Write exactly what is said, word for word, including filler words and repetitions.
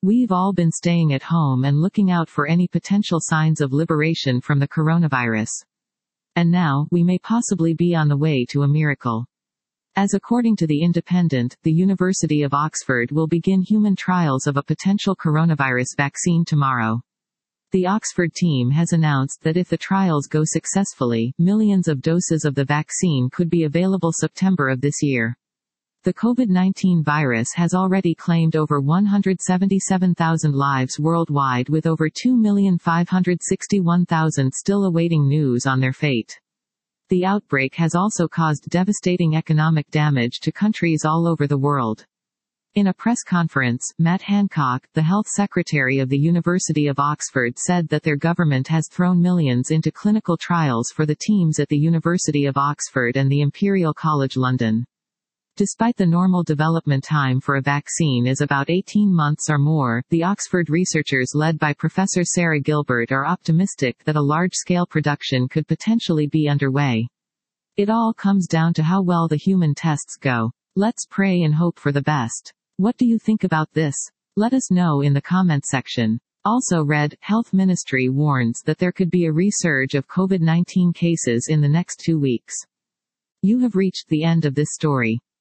We've all been staying at home and looking out for any potential signs of liberation from the coronavirus. And now, we may possibly be on the way to a miracle. As according to The Independent, the University of Oxford will begin human trials of a potential coronavirus vaccine tomorrow. The Oxford team has announced that if the trials go successfully, millions of doses of the vaccine could be available September of this year. The COVID nineteen virus has already claimed over one hundred seventy-seven thousand lives worldwide, with over two million five hundred sixty-one thousand still awaiting news on their fate. The outbreak has also caused devastating economic damage to countries all over the world. In a press conference, Matt Hancock, the health secretary of the University of Oxford, said that their government has thrown millions into clinical trials for the teams at the University of Oxford and the Imperial College London. Despite the normal development time for a vaccine is about eighteen months or more, the Oxford researchers led by Professor Sarah Gilbert are optimistic that a large-scale production could potentially be underway. It all comes down to how well the human tests go. Let's pray and hope for the best. What do you think about this? Let us know in the comment section. Also read, Health Ministry warns that there could be a resurge of COVID nineteen cases in the next two weeks. You have reached the end of this story.